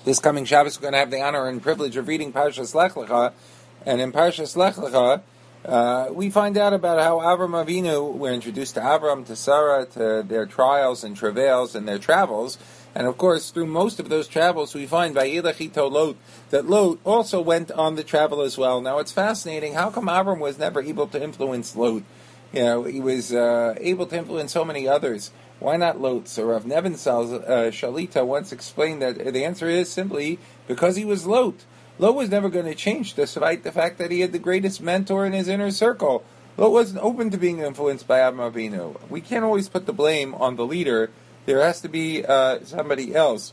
This coming Shabbos, we're going to have the honor and privilege of reading Parshas Lech Lecha, and in Parshas Lech Lecha, we find out about how Avram Avinu, we're introduced to Avram, to Sarah, to their trials and travails and their travels, and of course, through most of those travels, we find Vayilach ito Lot, that Lot also went on the travel as well. Now, it's fascinating, how come Avram was never able to influence Lot? He was able to influence so many others. Why not Lot? So Rav Nebenzahl's Shalita once explained that the answer is simply because he was Lot. Lot was never going to change, despite the fact that he had the greatest mentor in his inner circle. Lot wasn't open to being influenced by Avram Avinu. We can't always put the blame on the leader. There has to be somebody else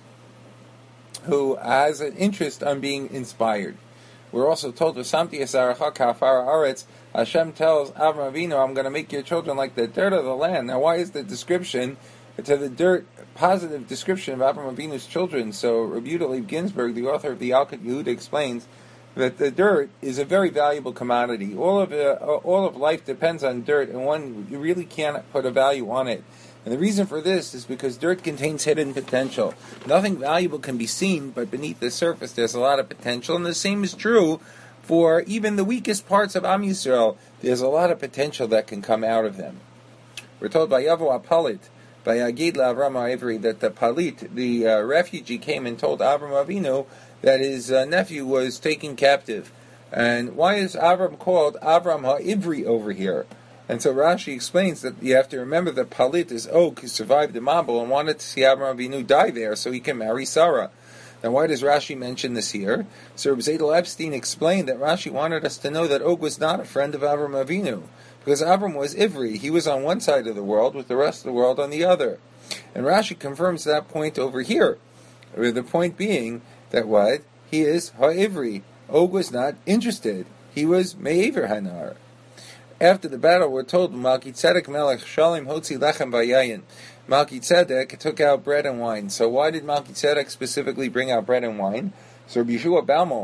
who has an interest on being inspired. We're also told, V'samti esaracha ka'afar haaretz, Hashem tells Avram Avinu, I'm going to make your children like the dirt of the land. Now, why is the description to the dirt positive description of Avram Avinu's children? So Rabbi Yehuda Leib Ginsburg, the author of the Yalkut Yehuda, explains that the dirt is a very valuable commodity. All of life depends on dirt, and you really can't put a value on it. And the reason for this is because dirt contains hidden potential. Nothing valuable can be seen, but beneath the surface there's a lot of potential, and the same is true for even the weakest parts of Am Yisrael. There's a lot of potential that can come out of them. We're told by Yavo Apalit, by Agid LaAvram Ha'ivri, that the Palit, the refugee, came and told Avram Avinu that his nephew was taken captive. And why is Avram called Avram Ha'ivri over here? And so Rashi explains that you have to remember that Palit is Og, who survived the Mabul and wanted to see Avram Avinu die there so he can marry Sarah. Now, why does Rashi mention this here? So Reb Zadel Epstein explained that Rashi wanted us to know that Og was not a friend of Avram Avinu, because Avram was Ivri. He was on one side of the world with the rest of the world on the other. And Rashi confirms that point over here, with the point being that what? He is Ha'ivri. Og was not interested. He was Me'aver Hanar. After the battle, we're told Melchizedek Melech Shalim Hotzi Lechem Vayayin. Melchizedek took out bread and wine. So why did Melchizedek specifically bring out bread and wine? So Rabbi Yeshua Balmol,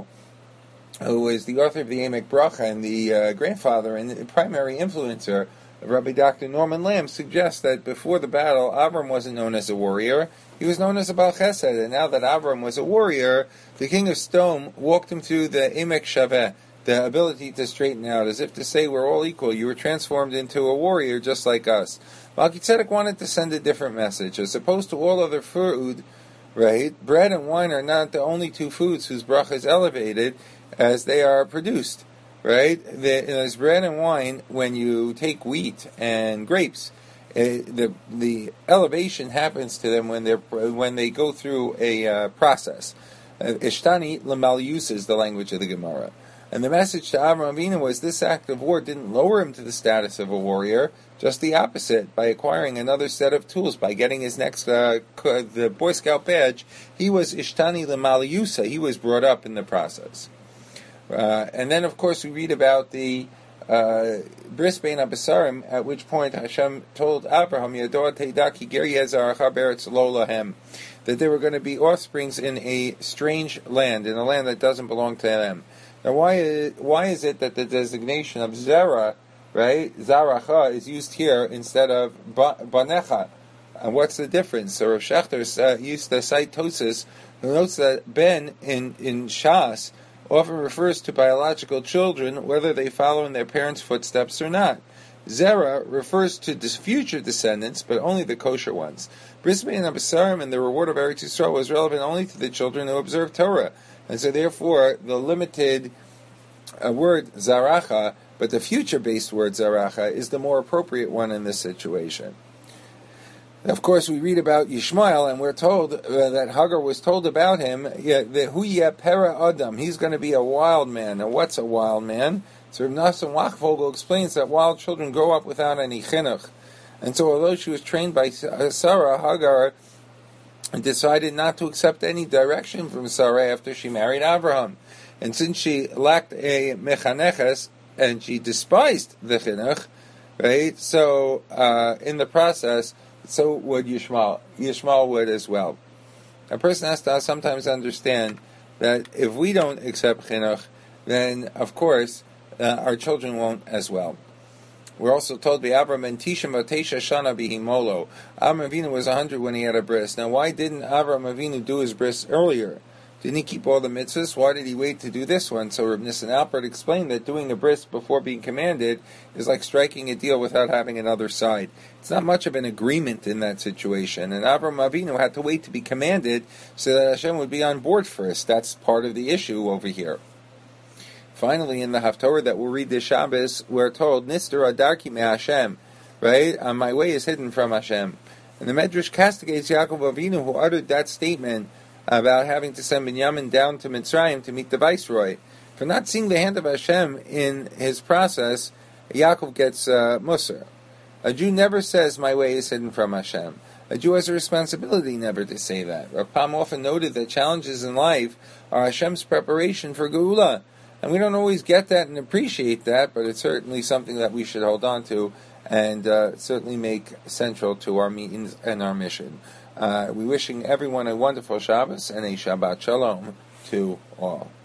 who is the author of the Emek Bracha and the grandfather and the primary influencer of Rabbi Dr. Norman Lamb, suggests that before the battle, Avram wasn't known as a warrior. He was known as a Baal Chesed. And now that Avram was a warrior, the king of Stone walked him through the Emek Shaveh, the ability to straighten out, as if to say we're all equal. You were transformed into a warrior just like us. Melchizedek wanted to send a different message. As opposed to all other food, right, bread and wine are not the only two foods whose bracha is elevated as they are produced, right? There's bread and wine when you take wheat and grapes. The elevation happens to them when they go through a process. Ishtani l'malius is the language of the Gemara. And the message to Avram Avinu was this act of war didn't lower him to the status of a warrior, just the opposite. By acquiring another set of tools, by getting his next the Boy Scout badge, he was Ishtani l'maliyusa. He was brought up in the process. And then, of course, we read about the Bris Bein Abasarim, at which point Hashem told Abraham, Yador Teidaki Ger Yezar Beretz Lo Lahem, that there were going to be offsprings in a strange land, in a land that doesn't belong to them. Now, why is it that the designation of Zerah, right, Zaracha, is used here instead of Banecha? And what's the difference? So Rav Shechter used to cite Tosas, who notes that Ben in Shas often refers to biological children, whether they follow in their parents' footsteps or not. Zerah refers to future descendants, but only the kosher ones. Bris Bein Abasarim and the reward of Eretz Yisrael was relevant only to the children who observe Torah. And so therefore, the limited word Zaracha, but the future-based word Zaracha, is the more appropriate one in this situation. Of course, we read about Yishmael, and we're told that Hagar was told about him, that Hu yeh Pera Adam, he's going to be a wild man. Now, what's a wild man? So Reb Nassim Wachvogel explains that wild children grow up without any chinuch. And so although she was trained by Sarah, Hagar decided not to accept any direction from Sarah after she married Abraham. And since she lacked a mechaneches, and she despised the chinuch, right, so in the process, so would Yishmael. Yishmael would as well. A person has to sometimes understand that if we don't accept chinuch, then of course our children won't as well. We're also told by Avram and Tisha Matesha Shana Bihimolo. Avram Avinu was 100 when he had a bris. Now, why didn't Avram Avinu do his bris earlier? Didn't he keep all the mitzvahs? Why did he wait to do this one? So Reb Nissen Alpert explained that doing a bris before being commanded is like striking a deal without having another side. It's not much of an agreement in that situation. And Avram Avinu had to wait to be commanded so that Hashem would be on board first. That's part of the issue over here. Finally, in the Haftorah that we'll read this Shabbos, we're told, Nistar Adarki Me Hashem, right? My way is hidden from Hashem. And the Medrash castigates Yaakov Avinu, who uttered that statement about having to send Binyamin down to Mitzrayim to meet the viceroy. For not seeing the hand of Hashem in his process, Yaakov gets Musar. A Jew never says, my way is hidden from Hashem. A Jew has a responsibility never to say that. Rav Pam often noted that challenges in life are Hashem's preparation for Geula. And we don't always get that and appreciate that, but it's certainly something that we should hold on to and certainly make central to our meetings and our mission. We're wishing everyone a wonderful Shabbos and a Shabbat Shalom to all.